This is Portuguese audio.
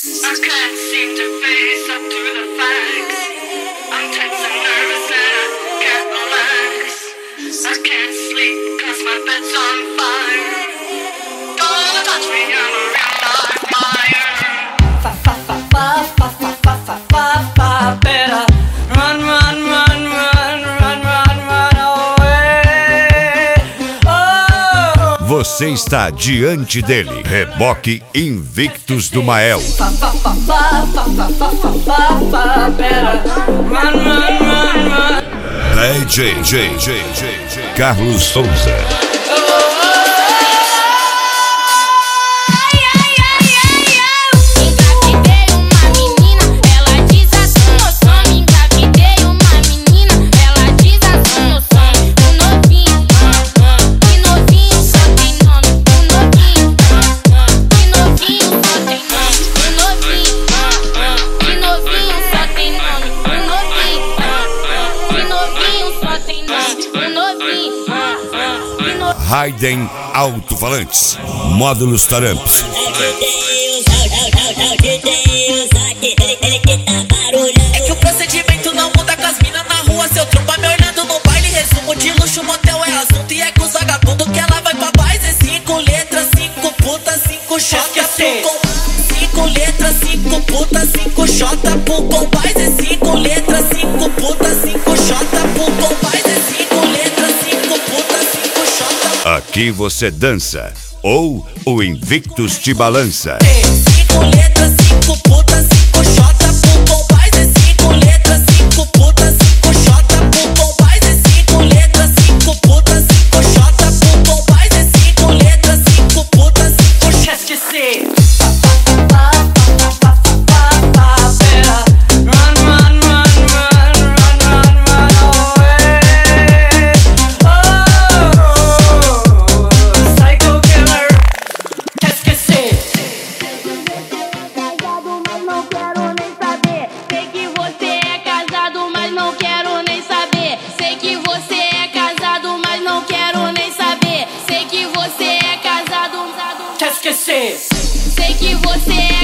I can't seem to face up to the facts. I'm tense and nervous and I can't relax. I can't sleep cause my bed's on fire. Don't touch me, I'm a real live fire. Fa fa fa fa fa fa fa fa fa fa. Better run, run, run, run, run, run, run away. Oh. Você está diante dele. Reboque Invictus do Mael. Fa fa fa fa fa fa fa fa fa fa. Better run, run, run, run. DJ Carlos Souza. Raiden Alto-Falantes. Módulos Taramps. É que o procedimento não muda com as minas na rua. Seu tromba me olhando no baile. Resumo de luxo, motel é assunto. E é com os vagabundos que ela vai pra paz. É 5 letras, 5 putas, 5 xota com 5 letras, 5 putas, 5 xota pro compás. É 5 letras, 5 putas, 5 xota pro compás. É 5 letras, 5 putas, 5 xota. Aqui você dança ou o Invictus te balança. 5 letras, 5 putas, 5 xota pro compás. É 5 letras, 5 putas, 5 xota pro compás. É 5 letras, 5 putas, 5 xota pro compás. É 5 letras, 5 putas, 5 xota. Esqueci. Sei que você é